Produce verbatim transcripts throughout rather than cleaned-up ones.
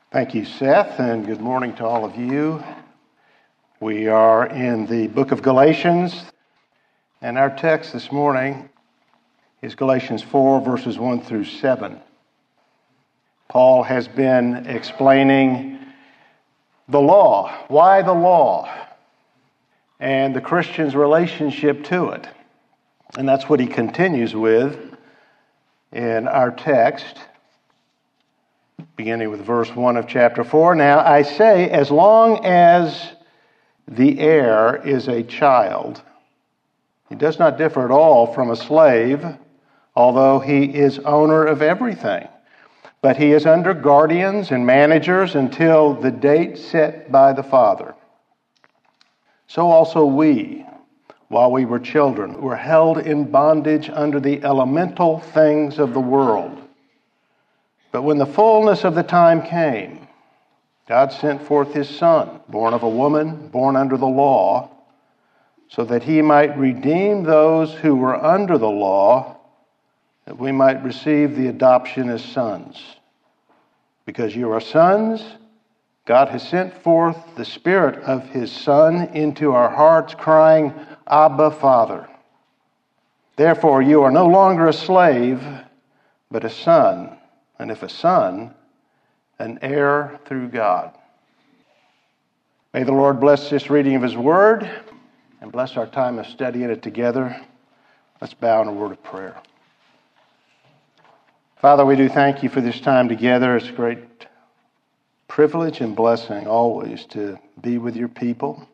Thank you, Seth, and good morning to all of you. We are in the book of Galatians, and our text this morning is Galatians four, verses one through seven. Paul has been explaining the law, why the law, and the Christian's relationship to it. And that's what he continues with in our text, beginning with verse one of chapter four. Now I say, as long as the heir is a child, he does not differ at all from a slave, although he is owner of everything. But he is under guardians and managers until the date set by the Father. So also we, while we were children, were held in bondage under the elemental things of the world. But when the fullness of the time came, God sent forth his Son, born of a woman, born under the law, so that he might redeem those who were under the law, that we might receive the adoption as sons. Because you are sons, God has sent forth the Spirit of his Son into our hearts, crying, Abba, Father. Therefore you are no longer a slave, but a son. And if a son, an heir through God. May the Lord bless this reading of his word and bless our time of studying it together. Let's bow in a word of prayer. Father, we do thank you for this time together. It's a great privilege and blessing always to be with your people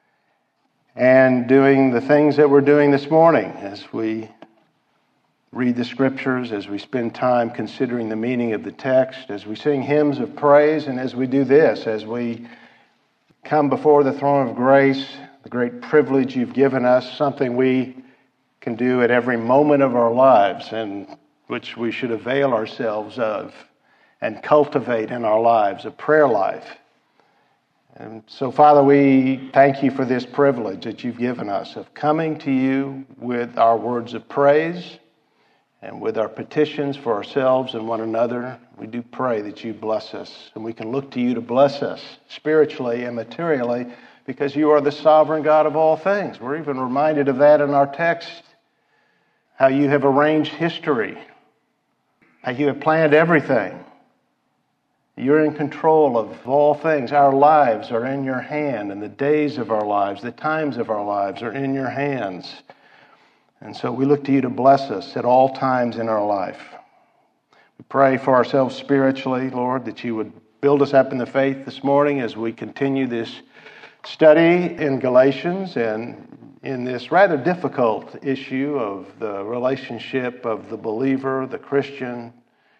and doing the things that we're doing this morning as we read the scriptures, as we spend time considering the meaning of the text, as we sing hymns of praise, and as we do this, as we come before the throne of grace, the great privilege you've given us, something we can do at every moment of our lives, and which we should avail ourselves of and cultivate in our lives, a prayer life. And so, Father, we thank you for this privilege that you've given us of coming to you with our words of praise, and with our petitions for ourselves and one another. We do pray that you bless us, and we can look to you to bless us spiritually and materially, because you are the sovereign God of all things. We're even reminded of that in our text, how you have arranged history, how you have planned everything. You're in control of all things. Our lives are in your hand, and the days of our lives, the times of our lives are in your hands. And so we look to you to bless us at all times in our life. We pray for ourselves spiritually, Lord, that you would build us up in the faith this morning as we continue this study in Galatians and in this rather difficult issue of the relationship of the believer, the Christian,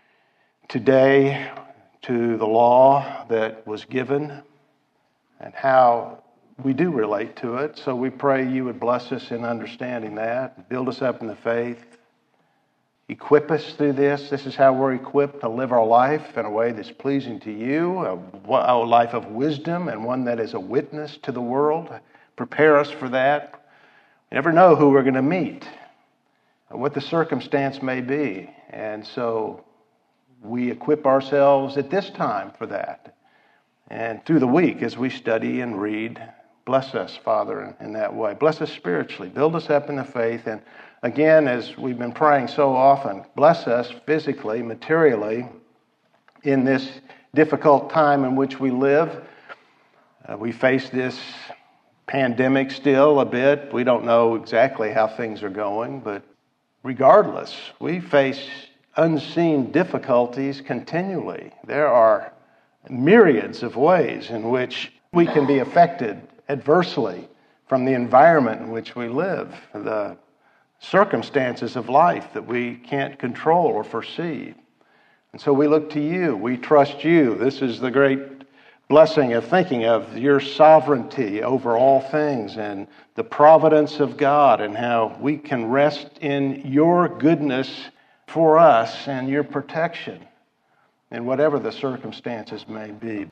today to the law that was given and how we do relate to it. So we pray you would bless us in understanding that, build us up in the faith, equip us through this. This is how we're equipped to live our life in a way that's pleasing to you, a, a life of wisdom and one that is a witness to the world. Prepare us for that. You never know who we're going to meet, what the circumstance may be. And so we equip ourselves at this time for that. And through the week as we study and read, bless us, Father, in, in that way. Bless us spiritually. Build us up in the faith. And again, as we've been praying so often, bless us physically, materially, in this difficult time in which we live. Uh, we face this pandemic still a bit. We don't know exactly how things are going, but regardless, we face unseen difficulties continually. There are myriads of ways in which we can be affected adversely from the environment in which we live, the circumstances of life that we can't control or foresee. And so we look to you. We trust you. This is the great blessing of thinking of your sovereignty over all things and the providence of God and how we can rest in your goodness for us and your protection in whatever the circumstances may be.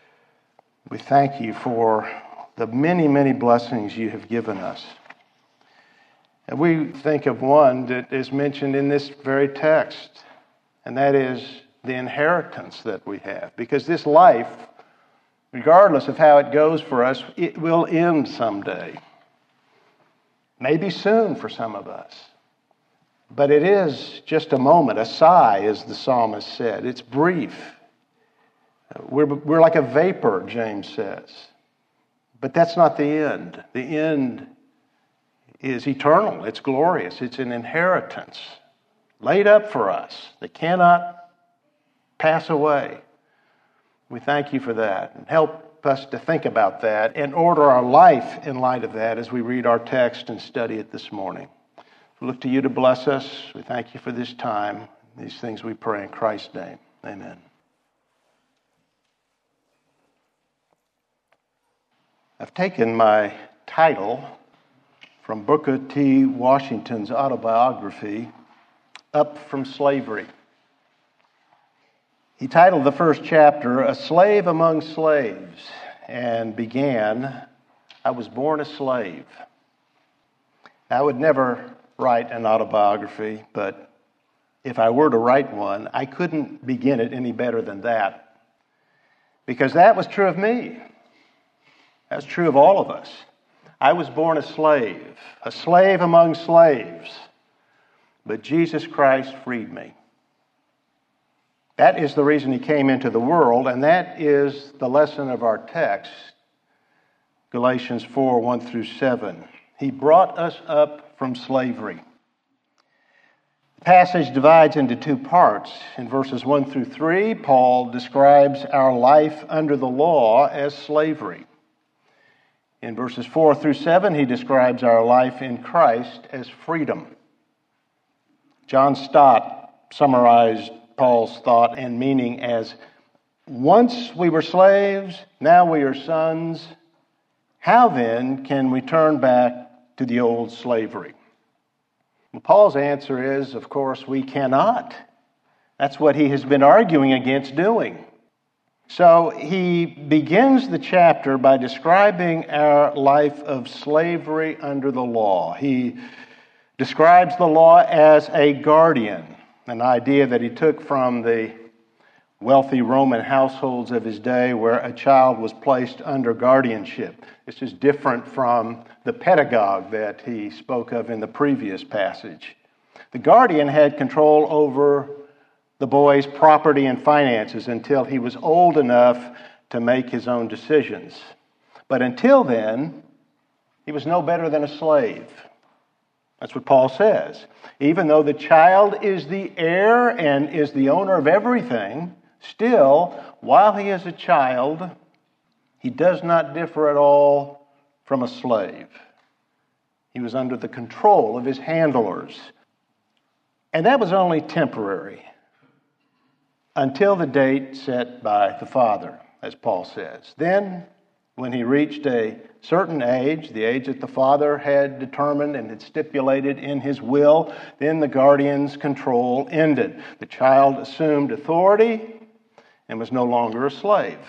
We thank you for the many, many blessings you have given us. And we think of one that is mentioned in this very text, and that is the inheritance that we have. Because this life, regardless of how it goes for us, it will end someday. Maybe soon for some of us. But it is just a moment, a sigh, as the psalmist said. It's brief. We're, we're like a vapor, James says. But that's not the end. The end is eternal. It's glorious. It's an inheritance laid up for us that cannot pass away. We thank you for that. And help us to think about that and order our life in light of that as we read our text and study it this morning. We look to you to bless us. We thank you for this time. These things we pray in Christ's name. Amen. I've taken my title from Booker T. Washington's autobiography, Up from Slavery. He titled the first chapter, A Slave Among Slaves, and began, I was born a slave. I would never write an autobiography, but if I were to write one, I couldn't begin it any better than that. Because that was true of me. That's true of all of us. I was born a slave, a slave among slaves, but Jesus Christ freed me. That is the reason he came into the world, and that is the lesson of our text, Galatians four, one through seven. He brought us up from slavery. The passage divides into two parts. In verses one through three, Paul describes our life under the law as slavery. In verses four through seven, he describes our life in Christ as freedom. John Stott summarized Paul's thought and meaning as, once we were slaves, now we are sons. How then can we turn back to the old slavery? Well, Paul's answer is, of course, we cannot. That's what he has been arguing against doing. So he begins the chapter by describing our life of slavery under the law. He describes the law as a guardian, an idea that he took from the wealthy Roman households of his day where a child was placed under guardianship. This is different from the pedagogue that he spoke of in the previous passage. The guardian had control over the boy's property and finances until he was old enough to make his own decisions. But until then, he was no better than a slave. That's what Paul says. Even though the child is the heir and is the owner of everything, still, while he is a child, he does not differ at all from a slave. He was under the control of his handlers. And that was only temporary, until the date set by the Father, as Paul says. Then, when he reached a certain age, the age that the Father had determined and had stipulated in his will, then the guardian's control ended. The child assumed authority and was no longer a slave.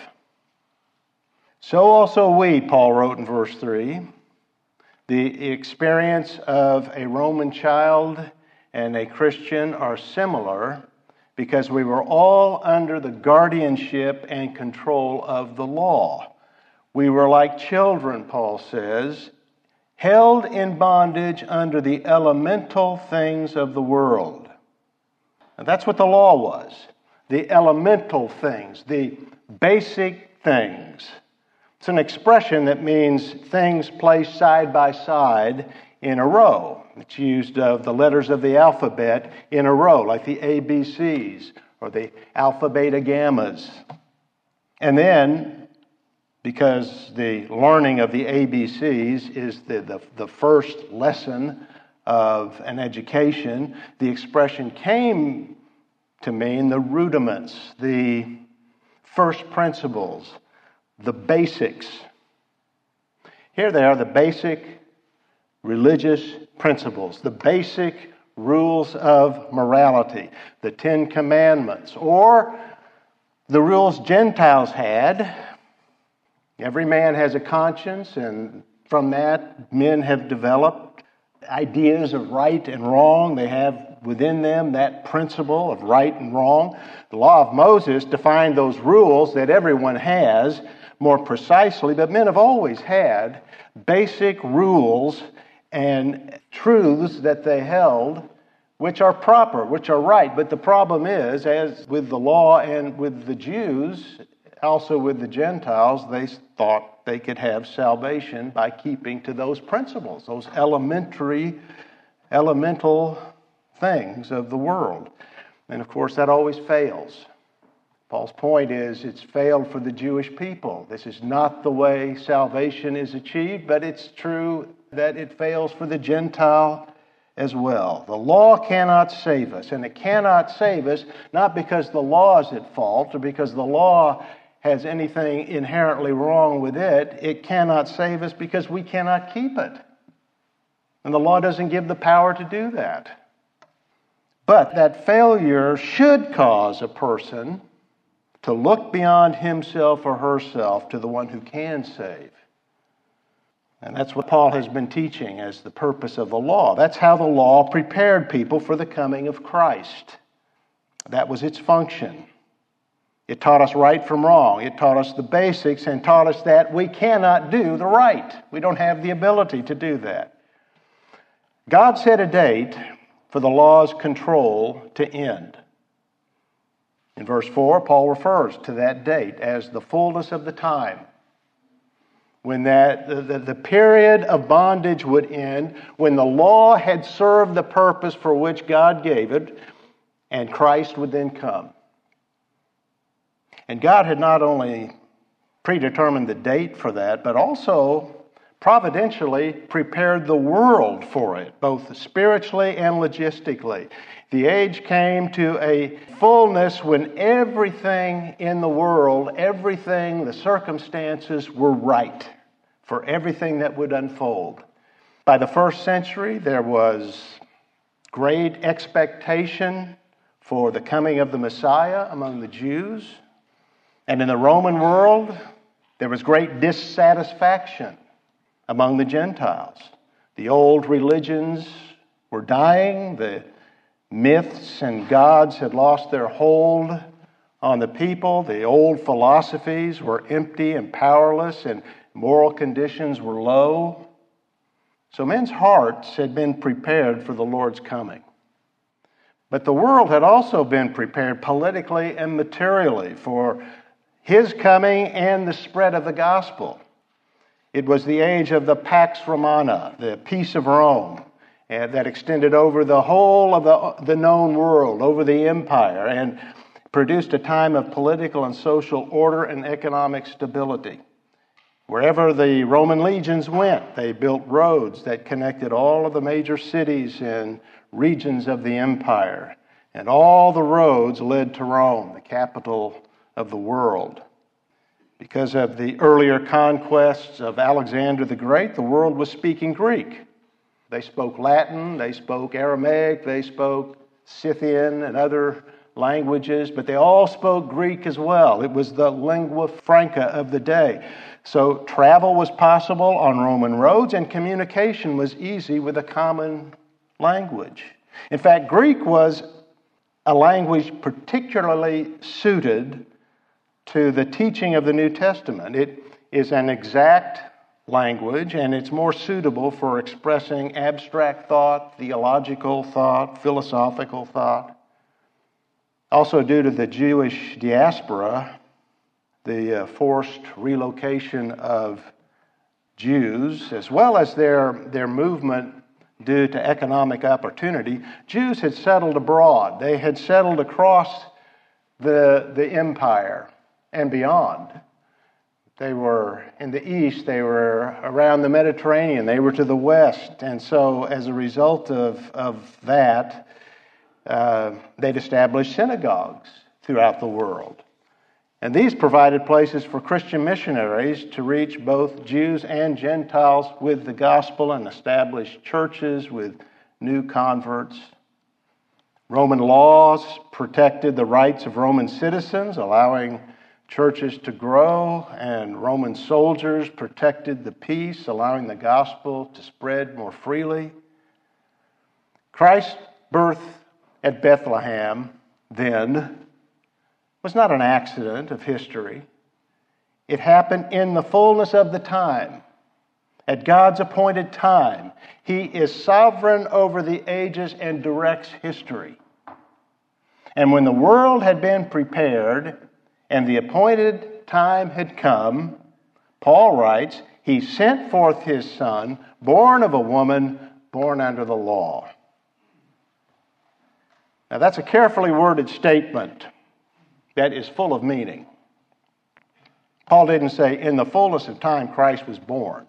So also we, Paul wrote in verse three, the experience of a Roman child and a Christian are similar because we were all under the guardianship and control of the law. We were like children, Paul says, held in bondage under the elemental things of the world. And that's what the law was. The elemental things, the basic things. It's an expression that means things placed side by side in a row. It's used of the letters of the alphabet in a row, like the A B Cs or the alpha, beta, gammas. And then, because the learning of the A B Cs is the, the, the first lesson of an education, the expression came to mean the rudiments, the first principles, the basics. Here they are, the basic religious principles, the basic rules of morality, the Ten Commandments, or the rules Gentiles had. Every man has a conscience, and from that, men have developed ideas of right and wrong. They have within them that principle of right and wrong. The law of Moses defined those rules that everyone has more precisely, but men have always had basic rules and truths that they held, which are proper, which are right. But the problem is, as with the law and with the Jews, also with the Gentiles, they thought they could have salvation by keeping to those principles, those elementary, elemental things of the world. And of course, that always fails. Paul's point is it's failed for the Jewish people. This is not the way salvation is achieved, but it's true that it fails for the Gentile as well. The law cannot save us, and it cannot save us not because the law is at fault or because the law has anything inherently wrong with it. It cannot save us because we cannot keep it. And the law doesn't give the power to do that. But that failure should cause a person to look beyond himself or herself to the one who can save. And that's what Paul has been teaching as the purpose of the law. That's how the law prepared people for the coming of Christ. That was its function. It taught us right from wrong. It taught us the basics and taught us that we cannot do the right. We don't have the ability to do that. God set a date for the law's control to end. In verse four, Paul refers to that date as the fullness of the time, when that the, the period of bondage would end, when the law had served the purpose for which God gave it, and Christ would then come. And God had not only predetermined the date for that, but also providentially prepared the world for it, both spiritually and logistically. The age came to a fullness when everything in the world, everything, the circumstances were right for everything that would unfold. By the first century, there was great expectation for the coming of the Messiah among the Jews. And in the Roman world, there was great dissatisfaction among the Gentiles. The old religions were dying. The myths and gods had lost their hold on the people. The old philosophies were empty and powerless, and moral conditions were low. So men's hearts had been prepared for the Lord's coming. But the world had also been prepared politically and materially for His coming and the spread of the gospel. It was the age of the Pax Romana, the peace of Rome, and that extended over the whole of the, the known world, over the empire, and produced a time of political and social order and economic stability. Wherever the Roman legions went, they built roads that connected all of the major cities and regions of the empire. And all the roads led to Rome, the capital of the world. Because of the earlier conquests of Alexander the Great, the world was speaking Greek. They spoke Latin, they spoke Aramaic, they spoke Scythian and other languages, but they all spoke Greek as well. It was the lingua franca of the day. So travel was possible on Roman roads, and communication was easy with a common language. In fact, Greek was a language particularly suited to the teaching of the New Testament. It is an exact language, and it's more suitable for expressing abstract thought, theological thought, philosophical thought. Also, due to the Jewish diaspora, the uh, forced relocation of Jews, as well as their, their movement due to economic opportunity, Jews had settled abroad. They had settled across the, the empire and beyond. They were in the east, they were around the Mediterranean, they were to the west. And so as a result of, of that, uh, they'd established synagogues throughout the world. And these provided places for Christian missionaries to reach both Jews and Gentiles with the gospel and establish churches with new converts. Roman laws protected the rights of Roman citizens, allowing churches to grow, and Roman soldiers protected the peace, allowing the gospel to spread more freely Christ's birth at Bethlehem then was not an accident of history. It happened in the fullness of the time, at God's appointed time. He is sovereign over the ages and directs history. And when the world had been prepared and the appointed time had come, Paul writes, He sent forth His Son, born of a woman, born under the law. Now that's a carefully worded statement that is full of meaning. Paul didn't say, in the fullness of time Christ was born,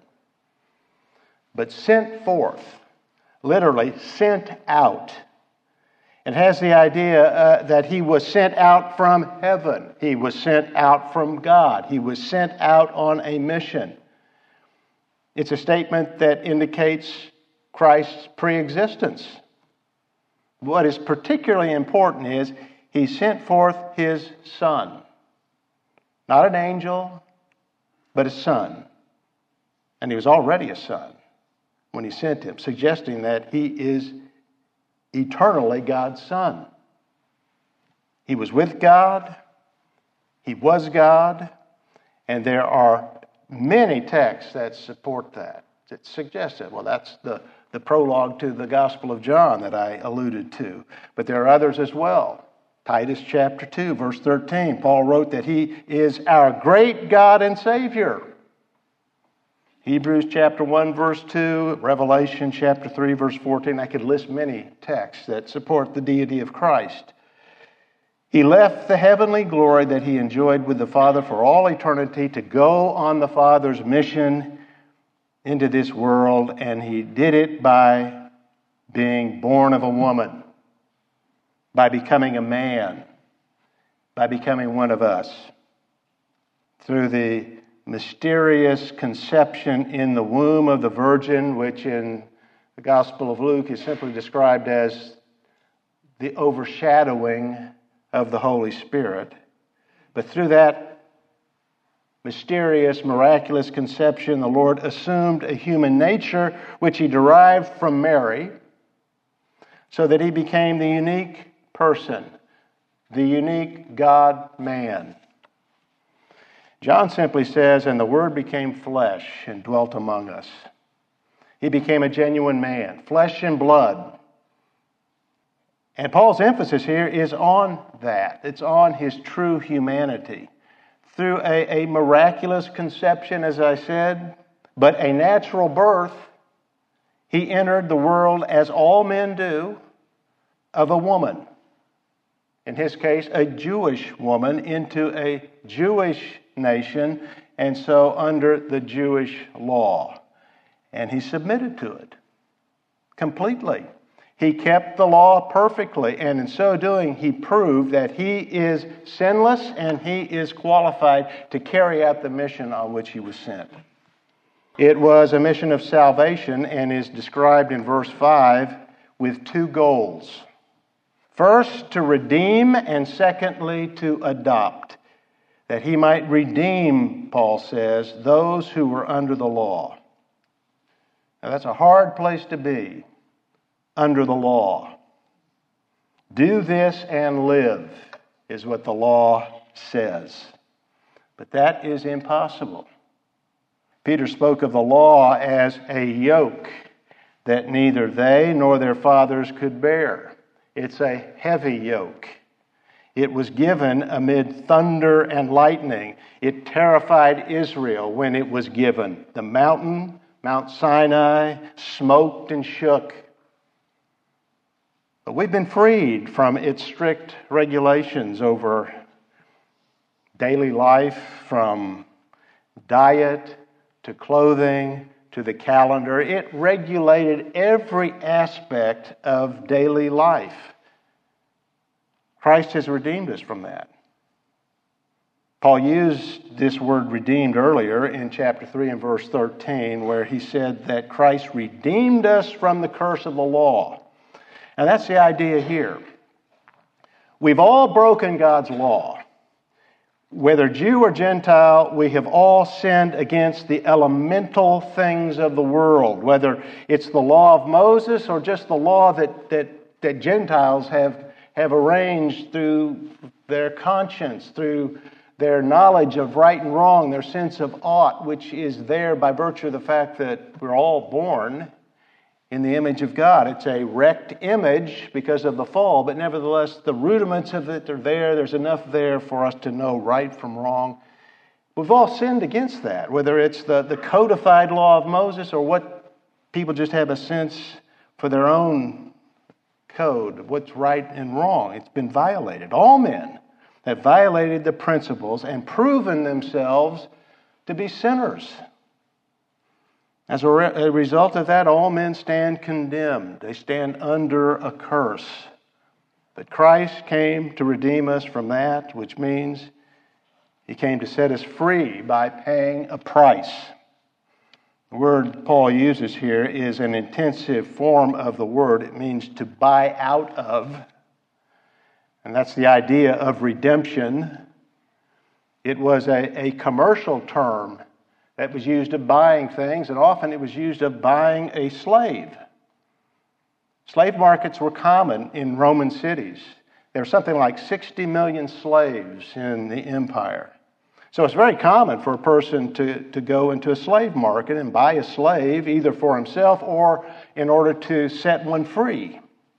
but sent forth, literally sent out. It has the idea uh, that He was sent out from heaven. He was sent out from God. He was sent out on a mission. It's a statement that indicates Christ's preexistence. What is particularly important is He sent forth His Son. Not an angel, but a Son. And He was already a Son when He sent Him, suggesting that He is eternally God's Son. He was with God. He was God. And there are many texts that support that, that suggest that. Well, that's the, the prologue to the Gospel of John that I alluded to. But there are others as well. Titus chapter two, verse thirteen, Paul wrote that He is our great God and Savior. Hebrews chapter one, verse two, Revelation chapter three, verse fourteen. I could list many texts that support the deity of Christ. He left the heavenly glory that He enjoyed with the Father for all eternity to go on the Father's mission into this world, and He did it by being born of a woman, by becoming a man, by becoming one of us, through the mysterious conception in the womb of the Virgin, which in the Gospel of Luke is simply described as the overshadowing of the Holy Spirit. But through that mysterious, miraculous conception, the Lord assumed a human nature which He derived from Mary, so that He became the unique person, the unique God-man. John simply says, and the Word became flesh and dwelt among us. He became a genuine man, flesh and blood. And Paul's emphasis here is on that. It's on His true humanity. Through a, a miraculous conception, as I said, but a natural birth, He entered the world, as all men do, of a woman. In His case, a Jewish woman into a Jewish nation, and so under the Jewish law. And He submitted to it completely. He kept the law perfectly, and in so doing, He proved that He is sinless and He is qualified to carry out the mission on which He was sent. It was a mission of salvation and is described in verse five with two goals. First, to redeem, and secondly, to adopt. That He might redeem, Paul says, those who were under the law. Now that's a hard place to be, under the law. Do this and live, is what the law says. But that is impossible. Peter spoke of the law as a yoke that neither they nor their fathers could bear. It's a heavy yoke. It was given amid thunder and lightning. It terrified Israel when it was given. The mountain, Mount Sinai, smoked and shook. But we've been freed from its strict regulations over daily life, from diet to clothing to the calendar. It regulated every aspect of daily life. Christ has redeemed us from that. Paul used this word redeemed earlier in chapter three and verse thirteen, where he said that Christ redeemed us from the curse of the law. And that's the idea here. We've all broken God's law. whether Jew or Gentile, we have all sinned against the elemental things of the world, whether it's the law of Moses or just the law that, that, that Gentiles have, have arranged through their conscience, through their knowledge of right and wrong, their sense of ought, which is there by virtue of the fact that we're all born in the image of God. It's a wrecked image because of the fall, but nevertheless, the rudiments of it are there. There's enough there for us to know right from wrong. We've all sinned against that, whether it's the, the codified law of Moses or what people just have a sense for their own code of what's right and wrong. It's been violated. All men have violated the principles and proven themselves to be sinners. As a, re- a result of that, all men stand condemned. They stand under a curse. But Christ came to redeem us from that, which means He came to set us free by paying a price. The word Paul uses here is an intensive form of the word. It means to buy out of. And that's the idea of redemption. It was a, a commercial term that was used of buying things, and often it was used of buying a slave. Slave markets were common in Roman cities. There were something like sixty million slaves in the empire. So it's very common for a person to, to go into a slave market and buy a slave, either for himself or in order to set one free.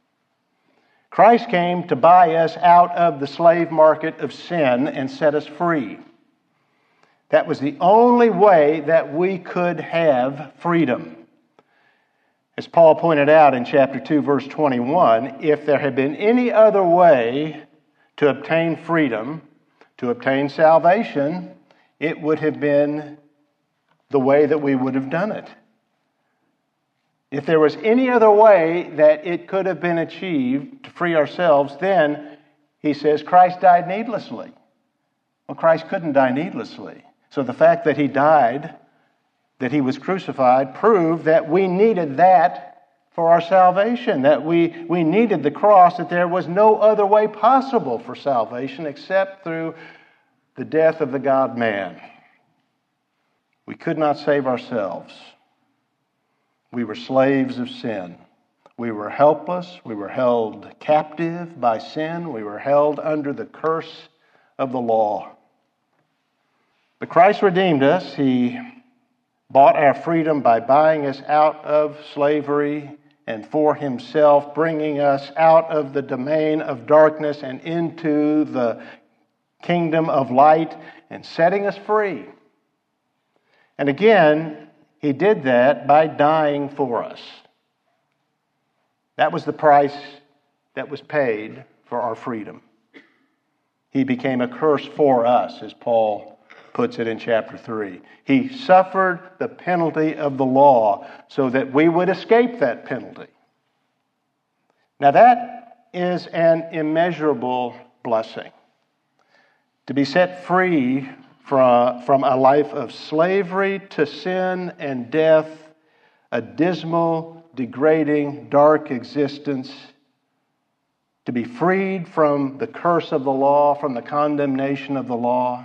Christ came to buy us out of the slave market of sin and set us free. That was the only way that we could have freedom. As Paul pointed out in chapter two, verse twenty-one, if there had been any other way to obtain freedom, to obtain salvation, it would have been the way that we would have done it. If there was any other way that it could have been achieved to free ourselves, then, he says, Christ died needlessly. Well, Christ couldn't die needlessly. So the fact that He died, that He was crucified, proved that we needed that for our salvation, that we, we needed the cross, that there was no other way possible for salvation except through the death of the God-man. We could not save ourselves. We were slaves of sin. We were helpless. We were held captive by sin. We were held under the curse of the law. But Christ redeemed us. He bought our freedom by buying us out of slavery and for Himself, bringing us out of the domain of darkness and into the kingdom of light and setting us free. And again, He did that by dying for us. That was the price that was paid for our freedom. He became a curse for us, as Paul puts it in chapter three. He suffered the penalty of the law so that we would escape that penalty. Now that is an immeasurable blessing. To be set free from, from a life of slavery to sin and death, a dismal, degrading, dark existence, to be freed from the curse of the law, from the condemnation of the law.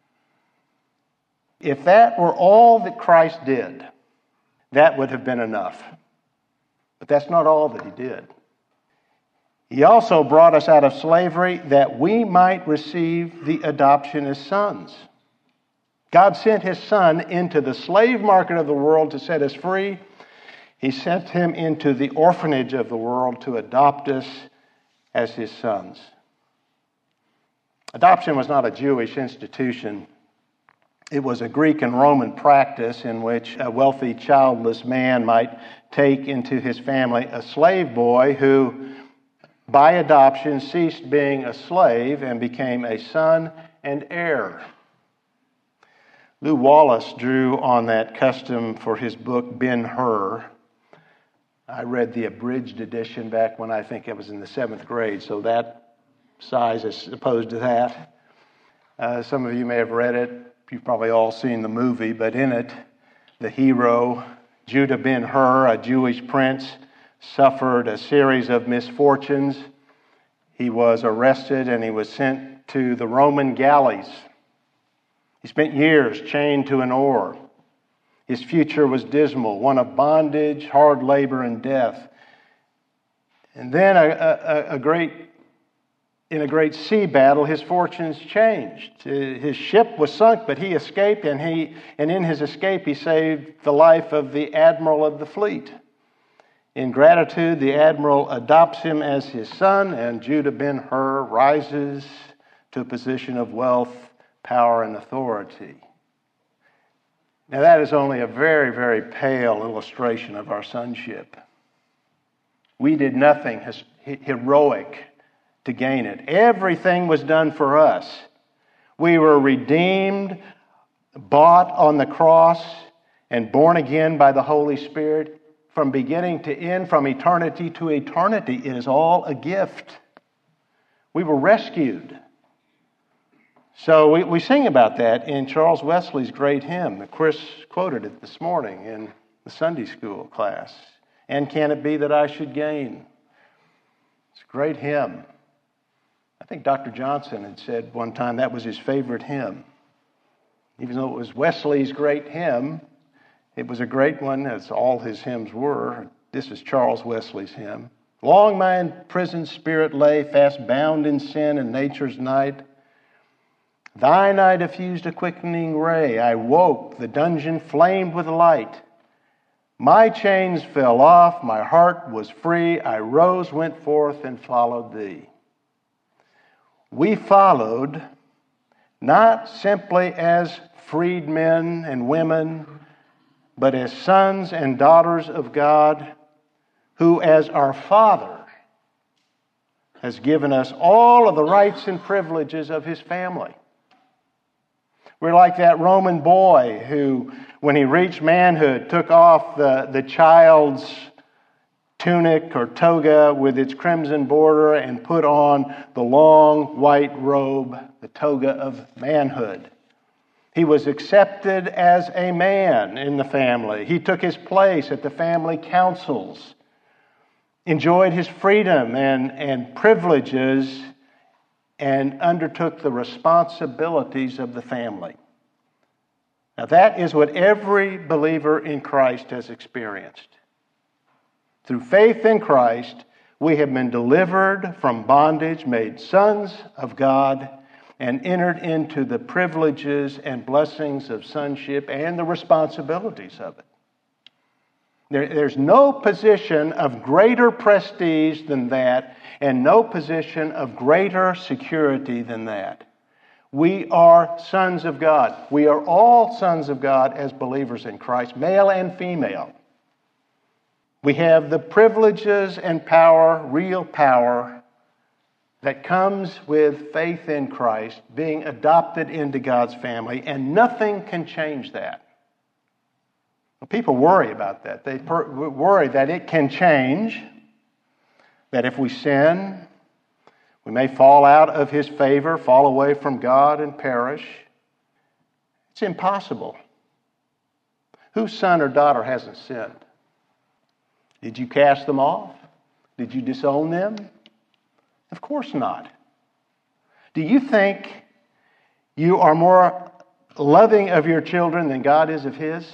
If that were all that Christ did, that would have been enough. But that's not all that He did. He also brought us out of slavery that we might receive the adoption as sons. God sent His Son into the slave market of the world to set us free. He sent Him into the orphanage of the world to adopt us as His sons. Adoption was not a Jewish institution. It was a Greek and Roman practice in which a wealthy, childless man might take into his family a slave boy who, by adoption, ceased being a slave and became a son and heir. Lew Wallace drew on that custom for his book, Ben-Hur. I read the abridged edition back when I think I was in the seventh grade, so that size is opposed to that. Uh, some of you may have read it. You've probably all seen the movie, but in it, the hero, Judah Ben-Hur, a Jewish prince, suffered a series of misfortunes. He was arrested and he was sent to the Roman galleys. He spent years chained to an oar. His future was dismal, one of bondage, hard labor, and death. And then a, a, a great, in a great sea battle, his fortunes changed. His ship was sunk, but he escaped, and he, and in his escape, he saved the life of the admiral of the fleet. In gratitude, the admiral adopts him as his son, and Judah Ben-Hur rises to a position of wealth, power, and authority. Now, that is only a very, very pale illustration of our sonship. We did nothing heroic to gain it. Everything was done for us. We were redeemed, bought on the cross, and born again by the Holy Spirit. From beginning to end, from eternity to eternity, it is all a gift. We were rescued. So we, we sing about that in Charles Wesley's great hymn that Chris quoted it this morning in the Sunday school class. And can it be that I should gain? It's a great hymn. I think Doctor Johnson had said one time that was his favorite hymn. Even though it was Wesley's great hymn, it was a great one, as all his hymns were. This is Charles Wesley's hymn. Long my imprisoned spirit lay, fast bound in sin and nature's night. Thine eye diffused a quickening ray. I woke, the dungeon flamed with light. My chains fell off, my heart was free. I rose, went forth, and followed thee. We followed not simply as freedmen and women, but as sons and daughters of God, who as our Father has given us all of the rights and privileges of His family. We're like that Roman boy who, when he reached manhood, took off the, the child's tunic or toga with its crimson border and put on the long white robe, the toga of manhood. He was accepted as a man in the family. He took his place at the family councils, enjoyed his freedom and, and privileges, and undertook the responsibilities of the family. Now that is what every believer in Christ has experienced. Through faith in Christ, we have been delivered from bondage, made sons of God, and entered into the privileges and blessings of sonship and the responsibilities of it. There, there's no position of greater prestige than that, and no position of greater security than that. We are sons of God. We are all sons of God as believers in Christ, male and female. We have the privileges and power, real power, that comes with faith in Christ, being adopted into God's family, and nothing can change that. People worry about that. They per- worry that it can change, that if we sin, we may fall out of His favor, fall away from God and perish. It's impossible. Whose son or daughter hasn't sinned? Did you cast them off? Did you disown them? Of course not. Do you think you are more loving of your children than God is of His?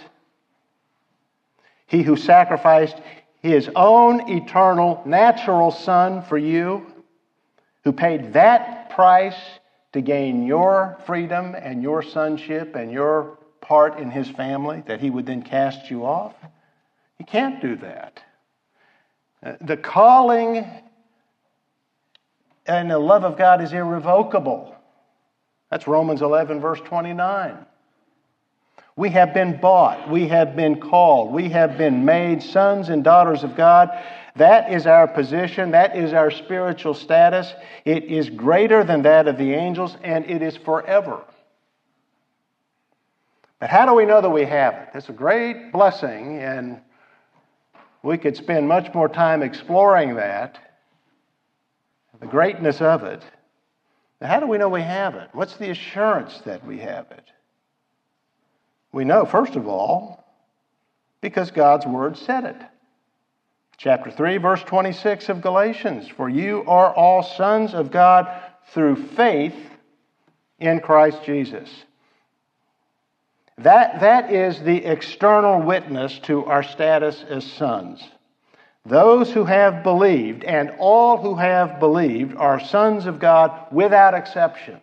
He who sacrificed His own eternal, natural Son for you, who paid that price to gain your freedom and your sonship and your part in His family, that He would then cast you off? He can't do that. The calling and the love of God is irrevocable. That's Romans eleven, verse twenty-nine. We have been bought. We have been called. We have been made sons and daughters of God. That is our position. That is our spiritual status. It is greater than that of the angels, and it is forever. But how do we know that we have it? It's a great blessing, and we could spend much more time exploring that, the greatness of it. Now, how do we know we have it? What's the assurance that we have it? We know, first of all, because God's Word said it. Chapter three, verse twenty-six of Galatians, for you are all sons of God through faith in Christ Jesus. That, that is the external witness to our status as sons. Those who have believed, and all who have believed, are sons of God without exception.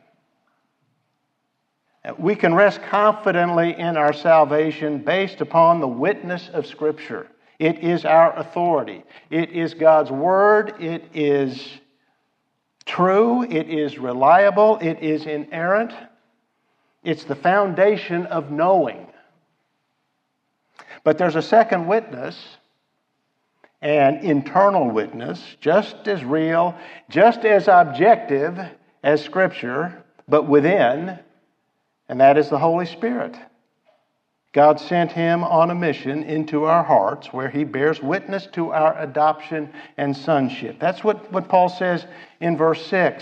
We can rest confidently in our salvation based upon the witness of Scripture. It is our authority. It is God's Word. It is true. It is reliable. It is inerrant. It's the foundation of knowing. But there's a second witness, an internal witness, just as real, just as objective as Scripture, but within, and that is the Holy Spirit. God sent Him on a mission into our hearts where He bears witness to our adoption and sonship. That's what, what Paul says in verse six.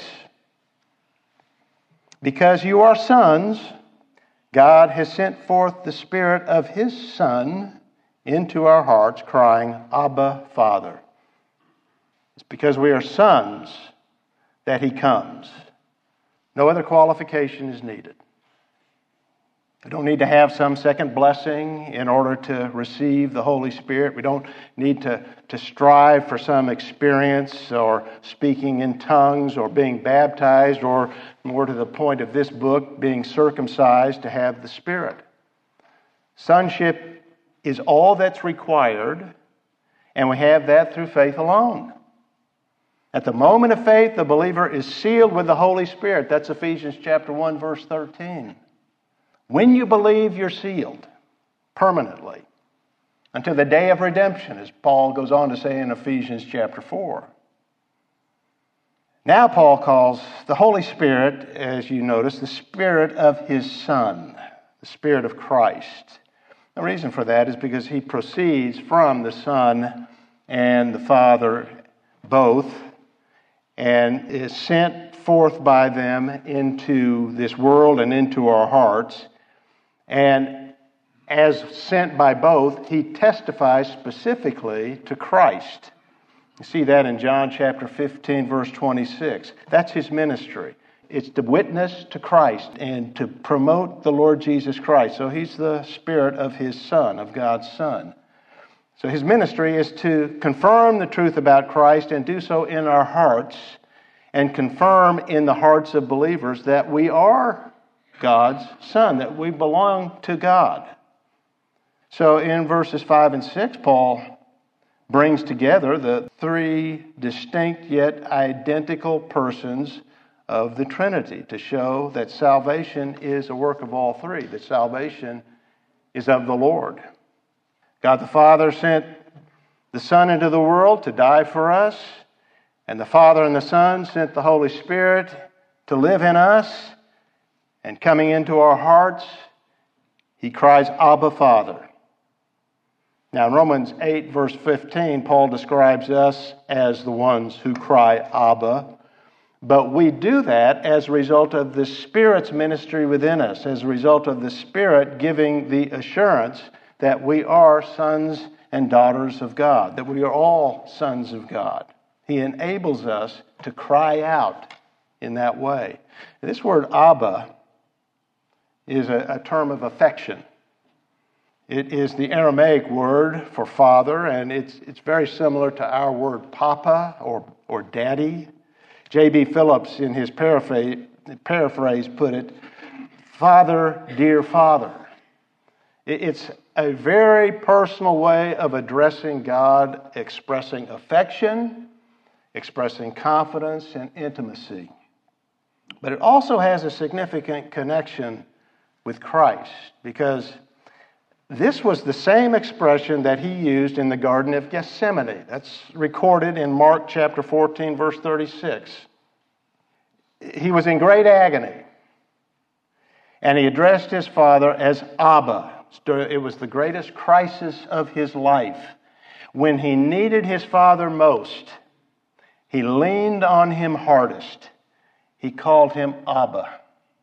Because you are sons, God has sent forth the Spirit of His Son into our hearts, crying, Abba, Father. It's because we are sons that He comes. No other qualification is needed. We don't need to have some second blessing in order to receive the Holy Spirit. We don't need to, to strive for some experience or speaking in tongues or being baptized or, more to the point of this book, being circumcised to have the Spirit. Sonship is all that's required, and we have that through faith alone. At the moment of faith, the believer is sealed with the Holy Spirit. That's Ephesians chapter one, verse thirteen. When you believe, you're sealed permanently until the day of redemption, as Paul goes on to say in Ephesians chapter four. Now Paul calls the Holy Spirit, as you notice, the Spirit of His Son, the Spirit of Christ. The reason for that is because He proceeds from the Son and the Father both, and is sent forth by them into this world and into our hearts. And as sent by both, He testifies specifically to Christ. You see that in John chapter fifteen, verse twenty-six. That's His ministry. It's to witness to Christ and to promote the Lord Jesus Christ. So He's the Spirit of His Son, of God's Son. So His ministry is to confirm the truth about Christ and do so in our hearts and confirm in the hearts of believers that we are God's Son, that we belong to God. So in verses five and six, Paul brings together the three distinct yet identical persons of the Trinity to show that salvation is a work of all three, that salvation is of the Lord. God the Father sent the Son into the world to die for us, and the Father and the Son sent the Holy Spirit to live in us, and coming into our hearts, He cries, Abba, Father. Now in Romans eight, verse fifteen, Paul describes us as the ones who cry, Abba. But we do that as a result of the Spirit's ministry within us, as a result of the Spirit giving the assurance that we are sons and daughters of God, that we are all sons of God. He enables us to cry out in that way. And this word Abba is a, a term of affection. It is the Aramaic word for father, and it's it's very similar to our word papa or, or daddy. J B Phillips, in his paraphrase, paraphrase, put it, Father, dear Father. It, it's a very personal way of addressing God, expressing affection, expressing confidence and intimacy. But it also has a significant connection with Christ, because this was the same expression that He used in the Garden of Gethsemane. That's recorded in Mark chapter fourteen, verse thirty-six. He was in great agony, and He addressed His Father as Abba. It was the greatest crisis of His life. When He needed His Father most, He leaned on Him hardest. He called Him Abba.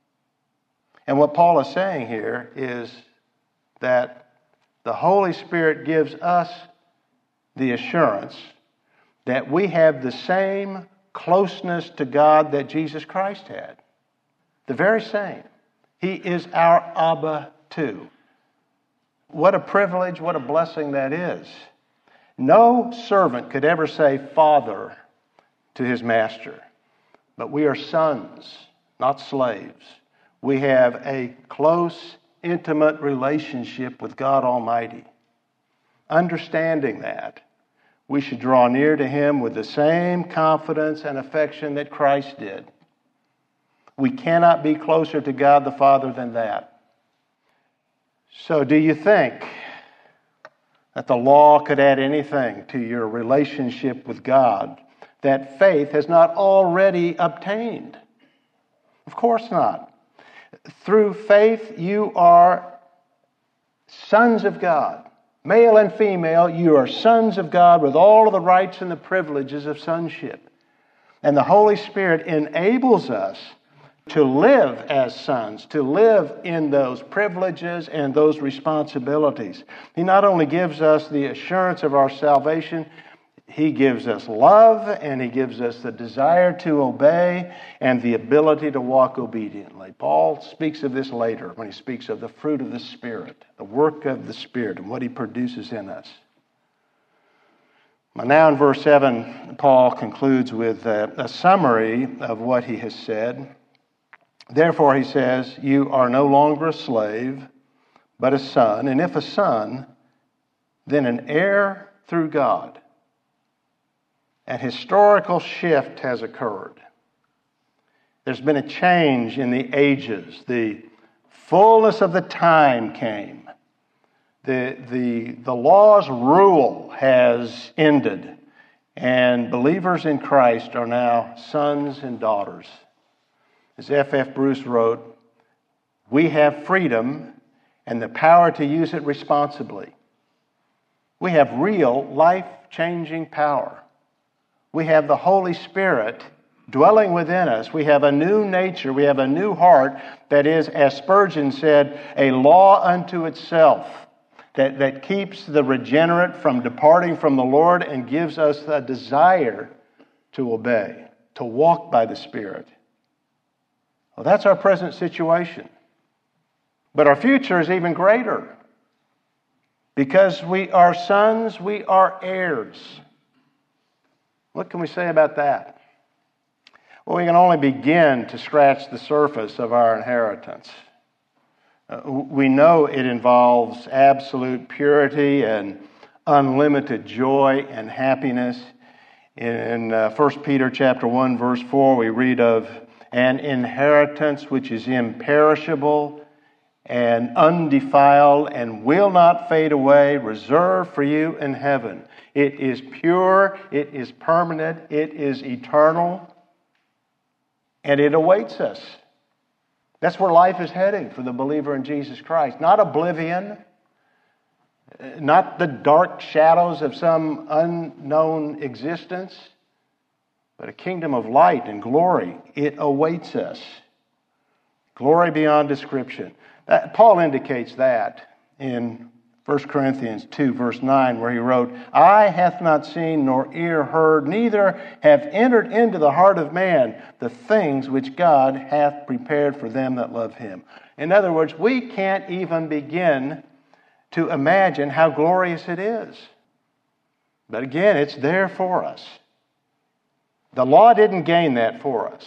And what Paul is saying here is that the Holy Spirit gives us the assurance that we have the same closeness to God that Jesus Christ had. The very same. He is our Abba too. what a privilege, what a blessing that is. No servant could ever say Father to his master, but we are sons, not slaves. We have a close, intimate relationship with God Almighty. Understanding that, we should draw near to Him with the same confidence and affection that Christ did. We cannot be closer to God the Father than that. So do you think that the law could add anything to your relationship with God that faith has not already obtained? Of course not. Through faith, you are sons of God. Male and female, you are sons of God with all of the rights and the privileges of sonship. And the Holy Spirit enables us to live as sons, to live in those privileges and those responsibilities. He not only gives us the assurance of our salvation, He gives us love, and He gives us the desire to obey and the ability to walk obediently. Paul speaks of this later when he speaks of the fruit of the Spirit, the work of the Spirit, and what He produces in us. Now in verse seven, Paul concludes with a, a summary of what he has said. Therefore, he says, you are no longer a slave, but a son, and if a son, then an heir through God. An historical shift has occurred. There's been a change in the ages. The fullness of the time came. The, the, the law's rule has ended, and believers in Christ are now sons and daughters. As F F Bruce wrote, we have freedom and the power to use it responsibly. We have real life-changing power. We have the Holy Spirit dwelling within us. We have a new nature. We have a new heart that is, as Spurgeon said, a law unto itself that, that keeps the regenerate from departing from the Lord and gives us a desire to obey, to walk by the Spirit. Well, that's our present situation. But our future is even greater. Because we are sons, we are heirs. What can we say about that? Well, we can only begin to scratch the surface of our inheritance. Uh, we know it involves absolute purity and unlimited joy and happiness. In uh, First Peter chapter one, verse four, we read of an inheritance which is imperishable and undefiled and will not fade away, reserved for you in heaven. It is pure, it is permanent, it is eternal, and it awaits us. That's where life is heading for the believer in Jesus Christ. Not oblivion, not the dark shadows of some unknown existence, but a kingdom of light and glory. It awaits us. Glory beyond description. That, Paul indicates that in First Corinthians two, verse nine, where he wrote, eye hath not seen, nor ear heard, neither have entered into the heart of man the things which God hath prepared for them that love Him. In other words, we can't even begin to imagine how glorious it is. But again, it's there for us. The law didn't gain that for us.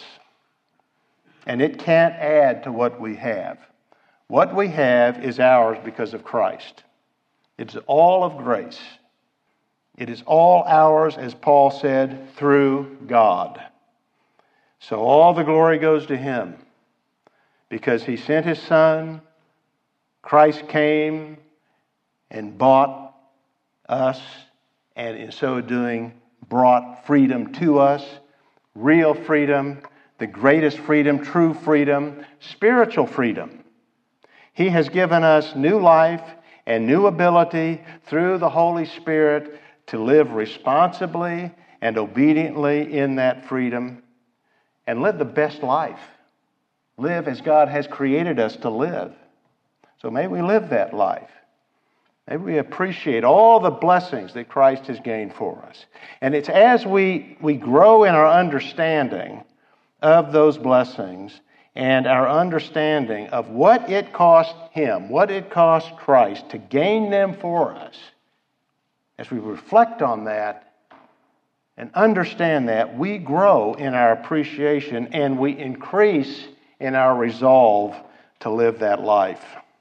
And it can't add to what we have. What we have is ours because of Christ. It's all of grace. It is all ours, as Paul said, through God. So all the glory goes to Him because He sent His Son. Christ came and bought us, and in so doing brought freedom to us, real freedom, the greatest freedom, true freedom, spiritual freedom. He has given us new life and new ability through the Holy Spirit to live responsibly and obediently in that freedom and live the best life. Live as God has created us to live. So may we live that life. May we appreciate all the blessings that Christ has gained for us. And it's as we, we grow in our understanding of those blessings and our understanding of what it cost him, what it cost Christ to gain them for us, as we reflect on that and understand that, we grow in our appreciation and we increase in our resolve to live that life.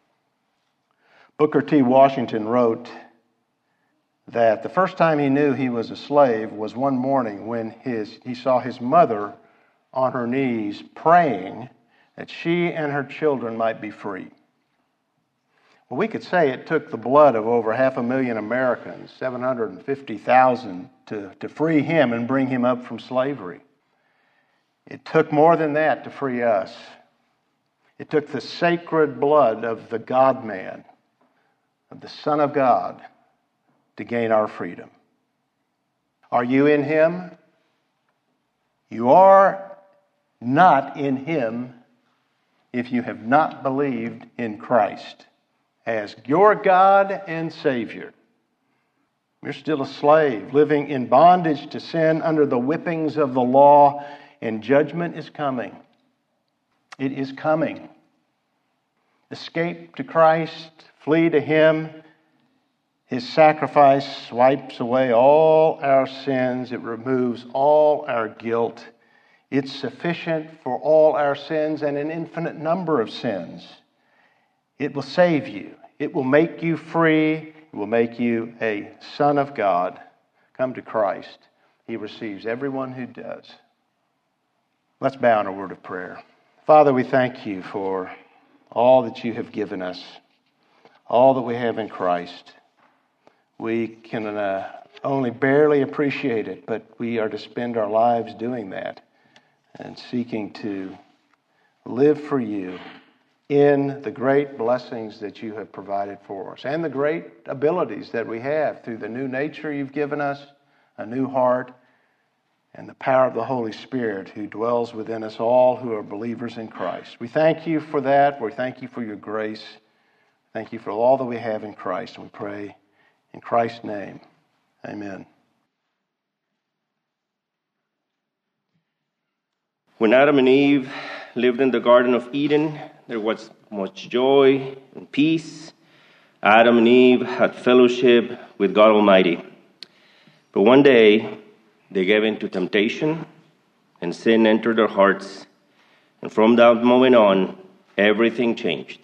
Booker T. Washington wrote that the first time he knew he was a slave was one morning when his he saw his mother on her knees praying that she and her children might be free. Well, we could say it took the blood of over half a million Americans, seven hundred fifty thousand, to, to free him and bring him up from slavery. It took more than that to free us. It took the sacred blood of the God-man, of the Son of God, to gain our freedom. Are you in him? You are not in him if you have not believed in Christ as your God and Savior. You're still a slave, living in bondage to sin under the whippings of the law, and judgment is coming. It is coming. Escape to Christ, flee to him. His sacrifice wipes away all our sins. It removes all our guilt. It's sufficient for all our sins and an infinite number of sins. It will save you. It will make you free. It will make you a son of God. Come to Christ. He receives everyone who does. Let's bow in a word of prayer. Father, we thank you for all that you have given us, all that we have in Christ. We can uh, only barely appreciate it, but we are to spend our lives doing that and seeking to live for you in the great blessings that you have provided for us and the great abilities that we have through the new nature you've given us, a new heart, and the power of the Holy Spirit who dwells within us all who are believers in Christ. We thank you for that. We thank you for your grace. Thank you for all that we have in Christ. And we pray in Christ's name. Amen. When Adam and Eve lived in the Garden of Eden, there was much joy and peace. Adam and Eve had fellowship with God Almighty. But one day, they gave in to temptation, and sin entered their hearts. And from that moment on, everything changed.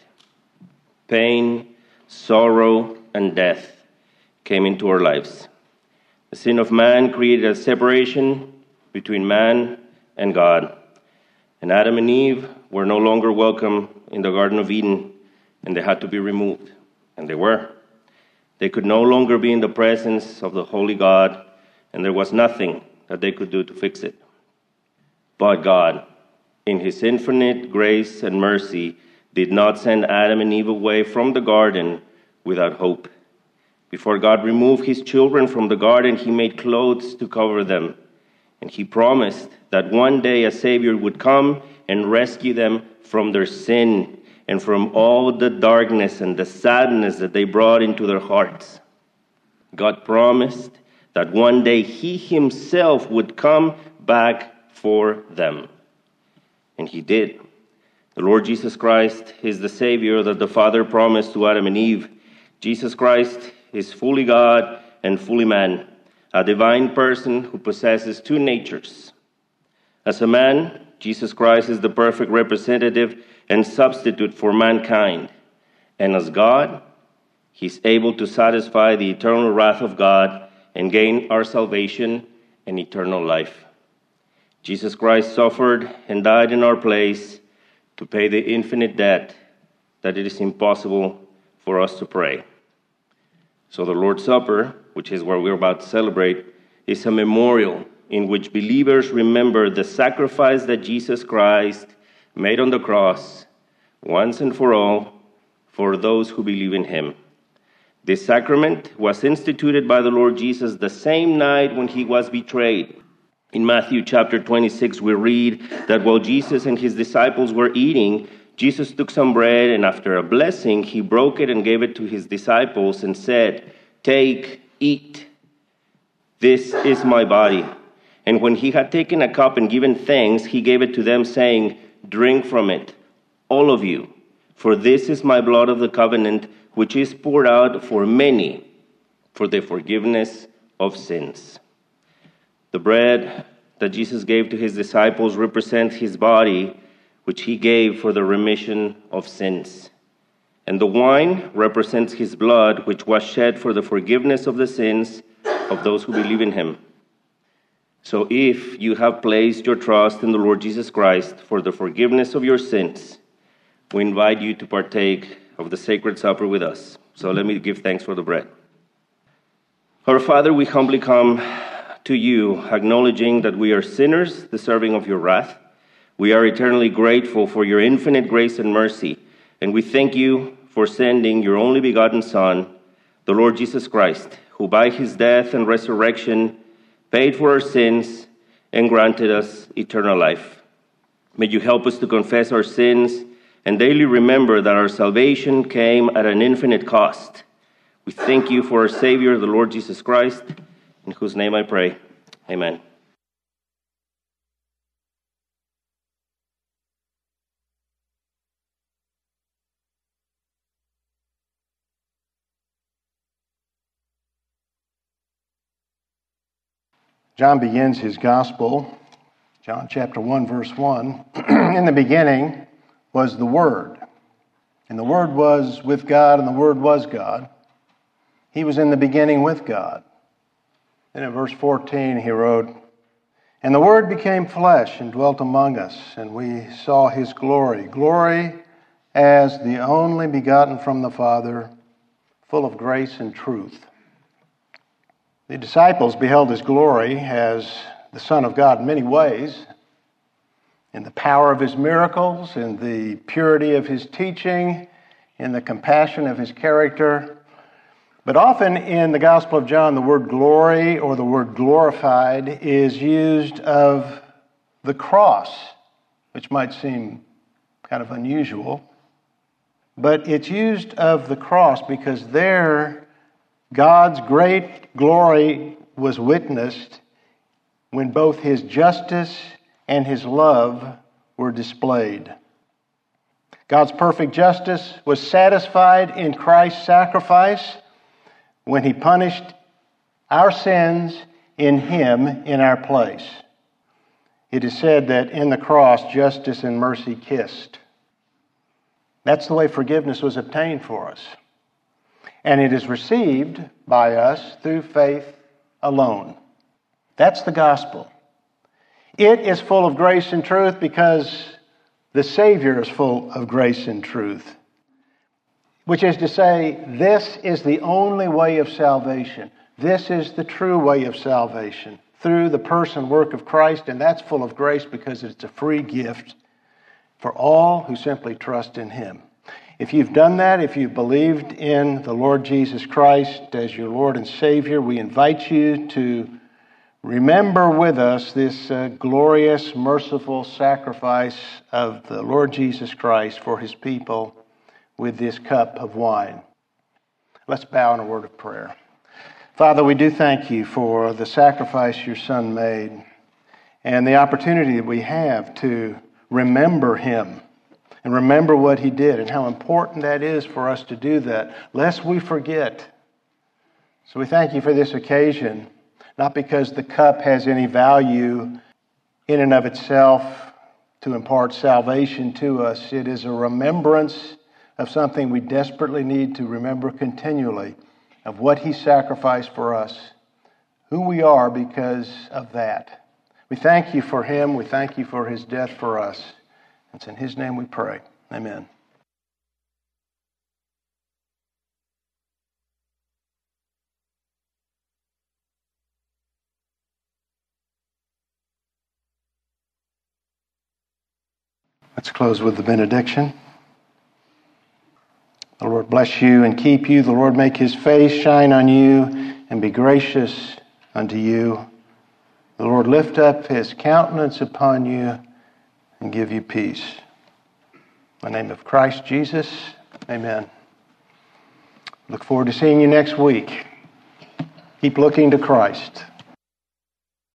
Pain, sorrow, and death came into our lives. The sin of man created a separation between man and God. And Adam and Eve were no longer welcome in the Garden of Eden, and they had to be removed. And they were. They could no longer be in the presence of the holy God, and there was nothing that they could do to fix it. But God, in his infinite grace and mercy, did not send Adam and Eve away from the garden without hope. Before God removed his children from the garden, he made clothes to cover them. And he promised that one day a Savior would come and rescue them from their sin and from all the darkness and the sadness that they brought into their hearts. God promised that one day he himself would come back for them. And he did. The Lord Jesus Christ is the Savior that the Father promised to Adam and Eve. Jesus Christ is fully God and fully man, a divine person who possesses two natures. As a man, Jesus Christ is the perfect representative and substitute for mankind. And as God, he's able to satisfy the eternal wrath of God and gain our salvation and eternal life. Jesus Christ suffered and died in our place to pay the infinite debt that it is impossible for us to pay. So the Lord's Supper, which is what we're about to celebrate, is a memorial in which believers remember the sacrifice that Jesus Christ made on the cross once and for all for those who believe in him. This sacrament was instituted by the Lord Jesus the same night when he was betrayed. In Matthew chapter twenty-six, we read that while Jesus and his disciples were eating, Jesus took some bread, and after a blessing, he broke it and gave it to his disciples and said, "Take, eat. This is my body." And when he had taken a cup and given thanks, he gave it to them, saying, drink from it, all of you, for this is my blood of the covenant, which is poured out for many for the forgiveness of sins." The bread that Jesus gave to his disciples represents his body, which he gave for the remission of sins. And the wine represents his blood, which was shed for the forgiveness of the sins of those who believe in him. So if you have placed your trust in the Lord Jesus Christ for the forgiveness of your sins, we invite you to partake of the sacred supper with us. So let me give thanks for the bread. Our Father, we humbly come to you, acknowledging that we are sinners deserving of your wrath. We are eternally grateful for your infinite grace and mercy, and we thank you for sending your only begotten Son, the Lord Jesus Christ, who by his death and resurrection paid for our sins and granted us eternal life. May you help us to confess our sins and daily remember that our salvation came at an infinite cost. We thank you for our Savior, the Lord Jesus Christ, in whose name I pray. Amen. John begins his gospel, John chapter one, verse one. In the beginning was the Word, and the Word was with God, and the Word was God. He was in the beginning with God. Then in verse fourteen he wrote, "And the Word became flesh and dwelt among us, and we saw his glory, glory as the only begotten from the Father, full of grace and truth." The disciples beheld his glory as the Son of God in many ways, in the power of his miracles, in the purity of his teaching, in the compassion of his character. But often in the Gospel of John, the word glory or the word glorified is used of the cross, which might seem kind of unusual. But it's used of the cross because there God's great glory was witnessed when both his justice and his love were displayed. God's perfect justice was satisfied in Christ's sacrifice when he punished our sins in him in our place. It is said that in the cross, justice and mercy kissed. That's the way forgiveness was obtained for us. And it is received by us through faith alone. That's the gospel. It is full of grace and truth because the Savior is full of grace and truth. Which is to say, this is the only way of salvation. This is the true way of salvation, through the person and work of Christ, and that's full of grace because it's a free gift for all who simply trust in him. If you've done that, if you've believed in the Lord Jesus Christ as your Lord and Savior, we invite you to remember with us this uh, glorious, merciful sacrifice of the Lord Jesus Christ for his people with this cup of wine. Let's bow in a word of prayer. Father, we do thank you for the sacrifice your Son made and the opportunity that we have to remember him and remember what he did and how important that is for us to do that, lest we forget. So we thank you for this occasion, not because the cup has any value in and of itself to impart salvation to us. It is a remembrance of something we desperately need to remember continually, of what he sacrificed for us, who we are because of that. We thank you for him. We thank you for his death for us. It's in his name we pray. Amen. Let's close with the benediction. The Lord bless you and keep you. The Lord make his face shine on you and be gracious unto you. The Lord lift up his countenance upon you and give you peace. In the name of Christ Jesus, amen. Look forward to seeing you next week. Keep looking to Christ.